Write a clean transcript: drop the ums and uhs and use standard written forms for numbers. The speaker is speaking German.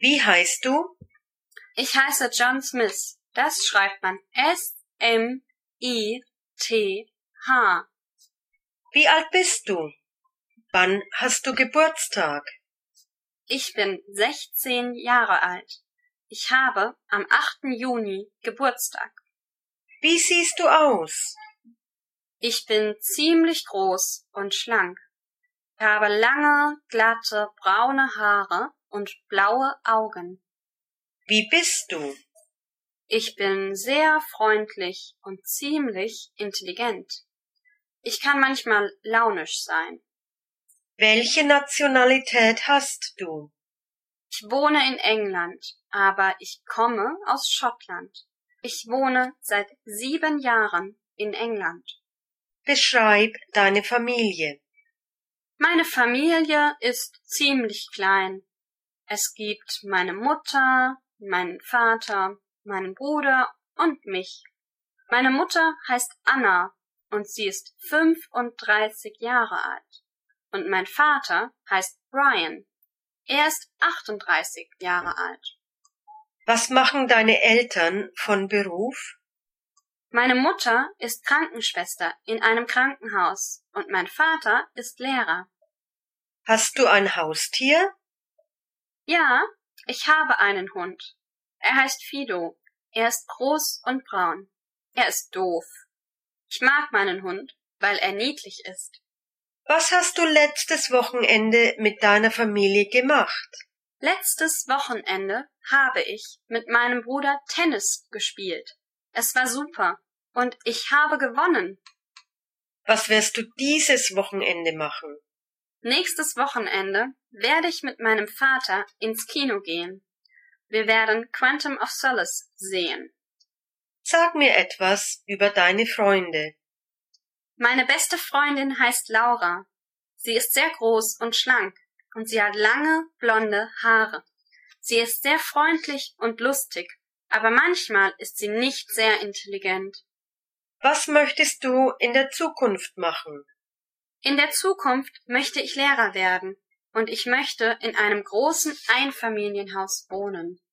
Wie heißt du? Ich heiße John Smith. Das schreibt man S-M-I-T-H. Wie alt bist du? Wann hast du Geburtstag? Ich bin 16 Jahre alt. Ich habe am 8. Juni Geburtstag. Wie siehst du aus? Ich bin ziemlich groß und schlank. Ich habe lange, glatte, braune Haare und blaue Augen. Wie bist du? Ich bin sehr freundlich und ziemlich intelligent. Ich kann manchmal launisch sein. Welche Nationalität hast du? Ich wohne in England, aber ich komme aus Schottland. Ich wohne seit 7 Jahren in England. Beschreib deine Familie. Meine Familie ist ziemlich klein. Es gibt meine Mutter, meinen Vater, meinen Bruder und mich. Meine Mutter heißt Anna und sie ist 35 Jahre alt. Und mein Vater heißt Brian. Er ist 38 Jahre alt. Was machen deine Eltern von Beruf? Meine Mutter ist Krankenschwester in einem Krankenhaus und mein Vater ist Lehrer. Hast du ein Haustier? Ja, ich habe einen Hund. Er heißt Fido. Er ist groß und braun. Er ist doof. Ich mag meinen Hund, weil er niedlich ist. Was hast du letztes Wochenende mit deiner Familie gemacht? Letztes Wochenende habe ich mit meinem Bruder Tennis gespielt. Es war super und ich habe gewonnen. Was wirst du dieses Wochenende machen? Nächstes Wochenende werde ich mit meinem Vater ins Kino gehen. Wir werden Quantum of Solace sehen. Sag mir etwas über deine Freunde. Meine beste Freundin heißt Laura. Sie ist sehr groß und schlank und sie hat lange, blonde Haare. Sie ist sehr freundlich und lustig, aber manchmal ist sie nicht sehr intelligent. Was möchtest du in der Zukunft machen? In der Zukunft möchte ich Lehrer werden und ich möchte in einem großen Einfamilienhaus wohnen.